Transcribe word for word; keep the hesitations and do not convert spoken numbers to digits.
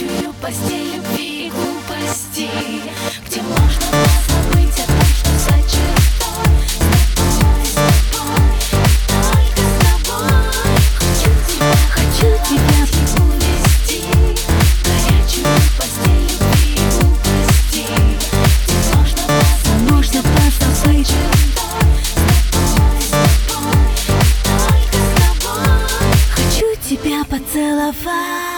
горячую постель любви и глупости, где можно позабыть о том, что за чертой. С тобой, с тобой, и только с тобой. Хочу тебя, хочу тебя увести в горячую постель любви и глупости, где можно позабыть, можно позабыть о чертой. С тобой, с тобой, и только с тобой. Хочу тебя поцеловать.